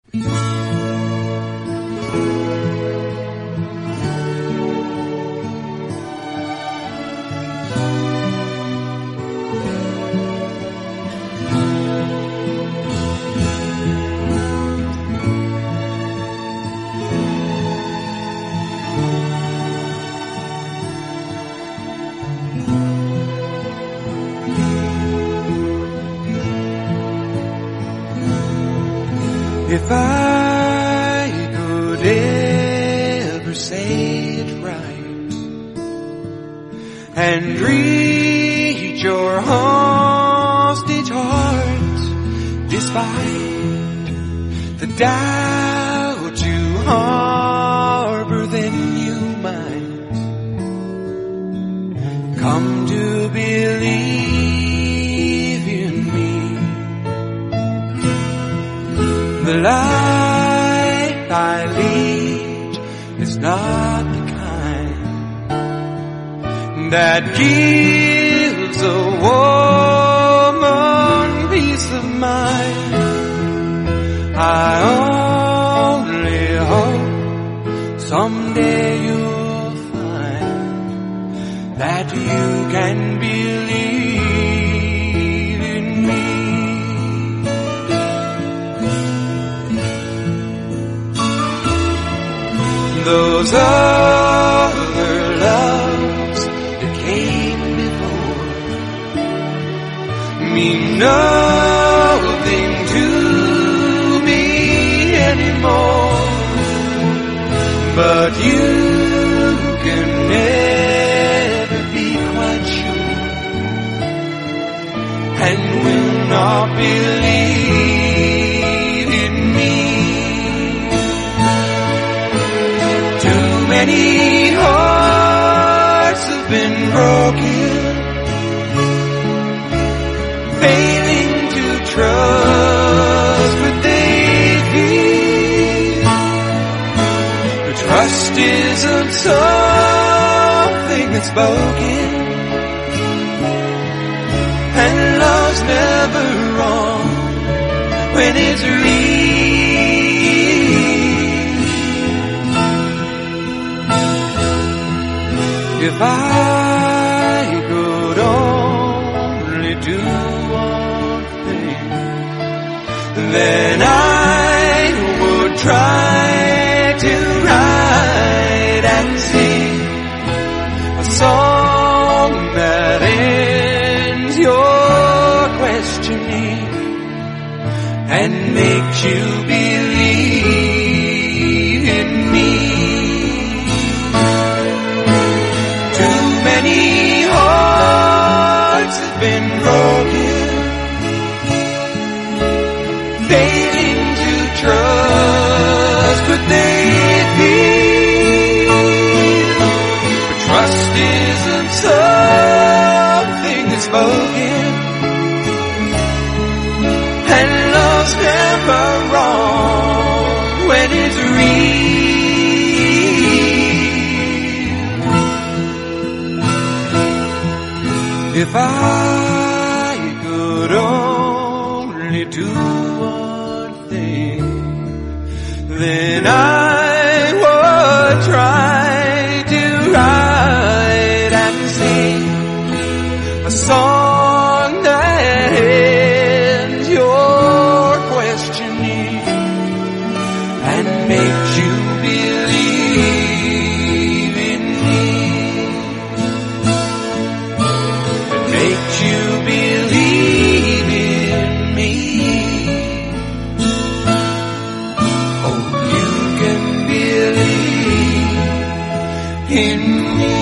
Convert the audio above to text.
If I could ever say it right and reach your hostage heart, despite the doubt you harbor, then you might come to believe in me. The life I lead is not the kind that gives a woman peace of mind. I only hope someday you'll find that you can believe in me. Those other loves that came before mean nothing to me anymore. But you can never be quite sure and will not believe in me. Many hearts have been broken, failing to trust what they feel. But trust isn't something that's spoken, and love's never wrong when it's real. If I could only do one thing, then I would try to write and sing a song that ends your questioning and makes you believe in me. Many hearts have been broken, failing to trust what they feel. But trust isn't something that's spoken, and love's never wrong when it's real. If I could only do one thing, then I would try to write and sing a song that ends your questioning and makes you believe in me. Makes you believe in me. Oh, you can believe in me.